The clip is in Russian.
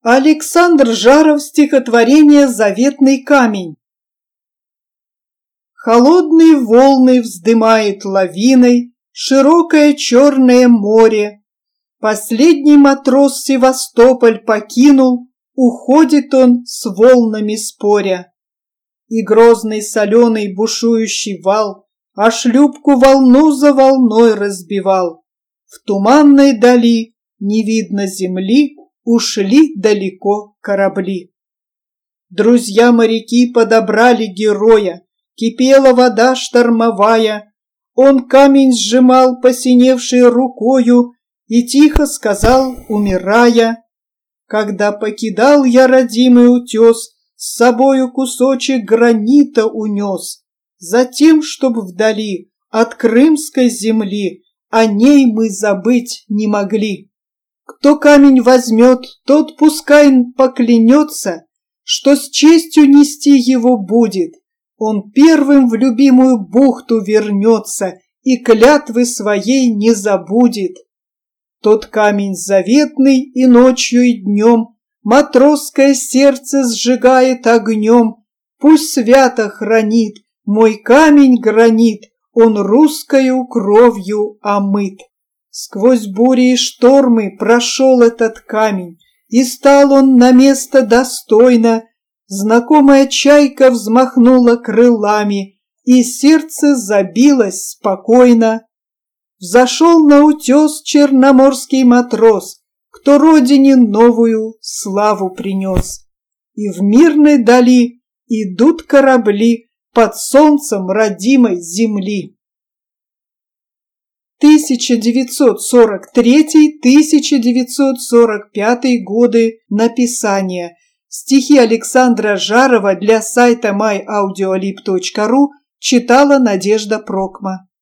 Александр Жаров, стихотворение «Заветный камень». Холодные волны вздымает лавиной широкое черное море. Последний матрос Севастополь покинул, уходит он с волнами споря. И грозный соленый бушующий вал а шлюпку волну за волной разбивал. В туманной дали не видно земли, ушли далеко корабли. Друзья-моряки подобрали героя, кипела вода штормовая. Он камень сжимал посиневшей рукою и тихо сказал, умирая: «Когда покидал я родимый утес, с собою кусочек гранита унес, затем, чтоб вдали от крымской земли о ней мы забыть не могли. Кто камень возьмет, тот пускай поклянется, что с честью нести его будет. Он первым в любимую бухту вернется и клятвы своей не забудет. Тот камень заветный и ночью, и днем матросское сердце сжигает огнем. Пусть свято хранит мой камень-гранит, он русскою кровью омыт. Сквозь бури и штормы прошел этот камень, и стал он на место достойно. Знакомая чайка взмахнула крылами, и сердце забилось спокойно. Взошел на утес черноморский матрос, кто родине новую славу принес. И в мирной дали идут корабли под солнцем родимой земли. 1943-1945 годы написания. Стихи Александра Жарова для сайта myaudioLib.ru читала Надежда Прокма.